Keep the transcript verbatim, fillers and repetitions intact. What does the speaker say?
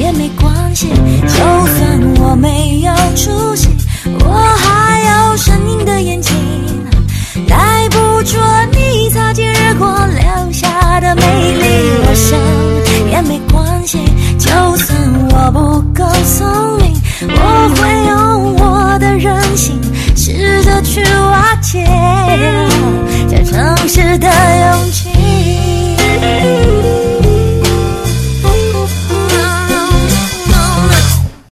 也没关系，就算我没有出息，我还有声音的眼睛，来捕捉你擦肩而过留下的美丽。我想也没关系，就算我不够聪明，我会用我的任性试着去瓦解